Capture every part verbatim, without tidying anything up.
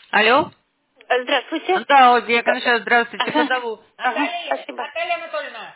Алло? Э, Здравствуйте. Да, вот я, конечно, здравствуйте, Ага. позову. Ага, Наталья, спасибо. Наталья Анатольевна.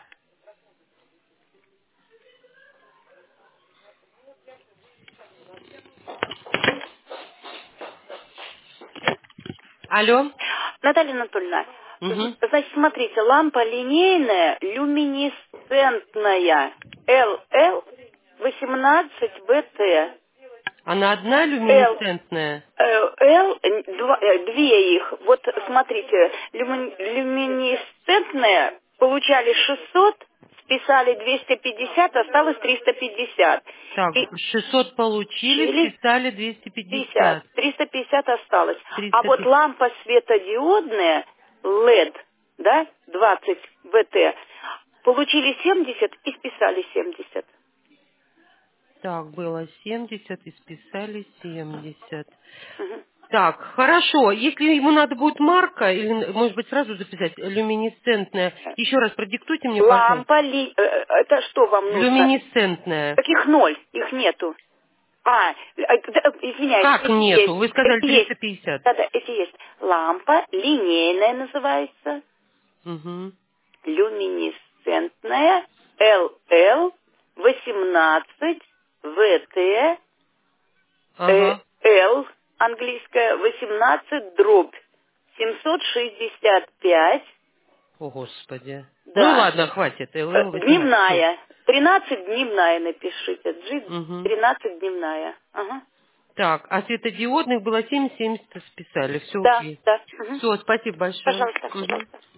Алло? Наталья Анатольевна, Угу. значит, смотрите, лампа линейная, люминесцентная, эл эл восемнадцать бэ тэ. Она одна L, люминесцентная? э, L, э, два- э, две их. Вот смотрите, люми- люминесцентная получали шестьсот, списали двести пятьдесят, осталось триста пятьдесят. Так, И шестьсот получили, чили списали двести пятьдесят, пятьдесят. триста пятьдесят осталось. А триста вот пятьдесят. лампа светодиодная лед, да, двадцать вэ тэ, получили семьдесят и списали семьдесят. Так, было семьдесят и списали семьдесят. Мгм. Так, хорошо. Если ему надо будет марка, или, может быть, сразу записать, люминесцентная, еще раз продиктуйте мне, пожалуйста. Лампа ли... э, э, это что вам нужно? Люминесцентная. Таких ноль, их нету. А, э, да, извиняюсь, Как эти нету? есть, Вы сказали эти есть. триста пятьдесят. Да-да, эти есть. Лампа линейная называется, Угу. люминесцентная, эл эл восемнадцать вэ тэ, э, Ага. L, английская, восемнадцать дробь, семьсот шестьдесят пять, О, Господи. Ну да, ладно, хватит. э, эл эл восемнадцать. Все. дневная, тринадцать дневная напишите, G Угу. тринадцать дневная, ага. Так, а светодиодных было семь, семьдесят списали. Все Да, окей. да, мгм. Все, спасибо большое. Пожалуйста, Угу. пожалуйста.